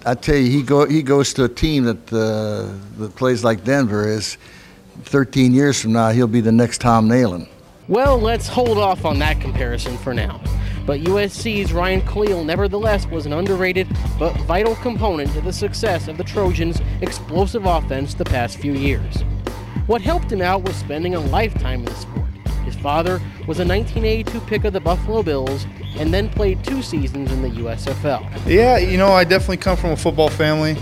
I tell you, he goes to a team that plays like Denver. Is 13 years from now, he'll be the next Tom Nalen. Well, let's hold off on that comparison for now. But USC's Ryan Kalil nevertheless was an underrated but vital component to the success of the Trojans' explosive offense the past few years. What helped him out was spending a lifetime in the sport. His father was a 1982 pick of the Buffalo Bills and then played 2 seasons in the USFL. Yeah, I definitely come from a football family.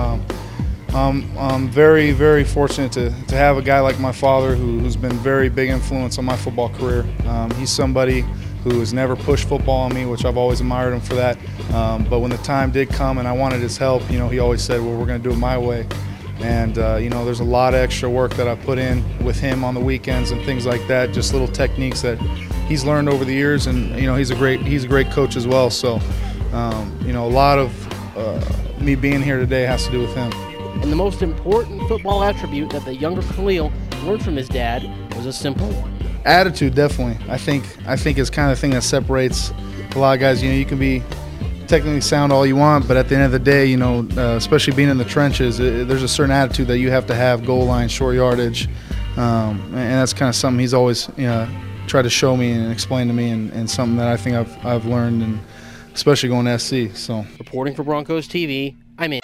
I'm very, very fortunate to have a guy like my father who's been very big influence on my football career. He's somebody who has never pushed football on me, which I've always admired him for that. But when the time did come and I wanted his help, he always said, well, we're going to do it my way. And, there's a lot of extra work that I put in with him on the weekends and things like that, just little techniques that he's learned over the years. And, he's a great coach as well. So, a lot of me being here today has to do with him. And the most important football attribute that the younger Kalil learned from his dad was a simple one. Attitude, definitely. I think is kind of the thing that separates a lot of guys. You can be technically sound all you want, but at the end of the day, especially being in the trenches, there's a certain attitude that you have to have, goal line, short yardage, and that's kind of something he's always tried to show me and explain to me, and something that I think I've learned, and especially going to SC. So, reporting for Broncos TV,